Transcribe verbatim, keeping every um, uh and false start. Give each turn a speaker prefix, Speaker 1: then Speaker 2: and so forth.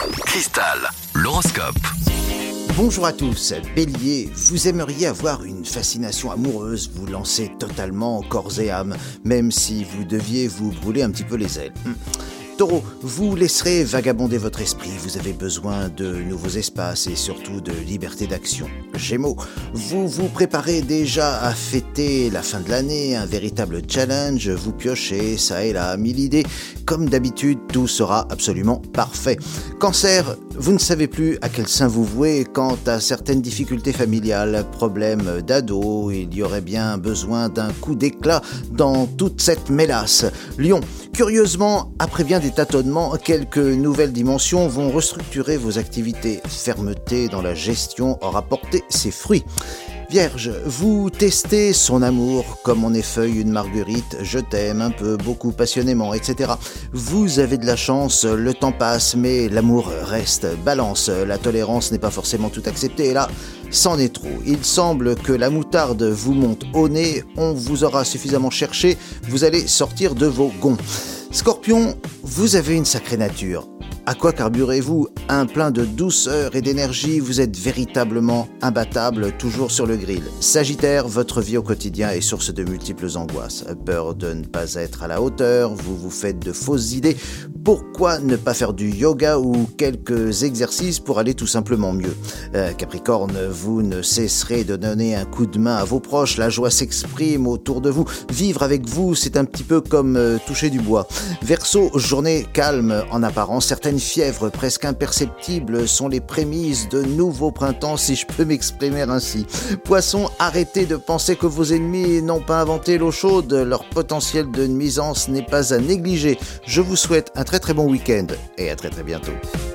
Speaker 1: Cristal, l'horoscope.
Speaker 2: Bonjour à tous, Bélier, vous aimeriez avoir une fascination amoureuse, vous lancer totalement corps et âme, même si vous deviez vous brûler un petit peu les ailes. Hum. Taureau, vous laisserez vagabonder votre esprit, vous avez besoin de nouveaux espaces et surtout de liberté d'action. Gémeaux, vous vous préparez déjà à fêter la fin de l'année, un véritable challenge, vous piochez ça et là mille idées. Comme d'habitude, tout sera absolument parfait. Cancer, vous ne savez plus à quel saint vous vouer quant à certaines difficultés familiales, problèmes d'ado, il y aurait bien besoin d'un coup d'éclat dans toute cette mélasse. Lion, curieusement, après bien des tâtonnements, quelques nouvelles dimensions vont restructurer vos activités. Fermeté dans la gestion aura porté ses fruits. Vierge, vous testez son amour comme on effeuille une marguerite, je t'aime un peu, beaucoup passionnément, et cetera. Vous avez de la chance, le temps passe, mais l'amour reste. Balance, la tolérance n'est pas forcément tout acceptée, et là, c'en est trop. Il semble que la moutarde vous monte au nez, on vous aura suffisamment cherché, vous allez sortir de vos gonds. Scorpion, vous avez une sacrée nature. À quoi carburez-vous? Un plein de douceur et d'énergie, vous êtes véritablement imbattable, toujours sur le grill. Sagittaire, votre vie au quotidien est source de multiples angoisses. Peur de ne pas être à la hauteur, vous vous faites de fausses idées. Pourquoi ne pas faire du yoga ou quelques exercices pour aller tout simplement mieux? euh, Capricorne, vous ne cesserez de donner un coup de main à vos proches, la joie s'exprime autour de vous. Vivre avec vous, c'est un petit peu comme euh, toucher du bois. Verseau, journée calme en apparence, certaines fièvres presque imperceptibles sont les prémices de nouveaux printemps, si je peux m'exprimer ainsi. Poisson, arrêtez de penser que vos ennemis n'ont pas inventé l'eau chaude, leur potentiel de nuisance n'est pas à négliger. Je vous souhaite un très très bon week-end et à très très bientôt.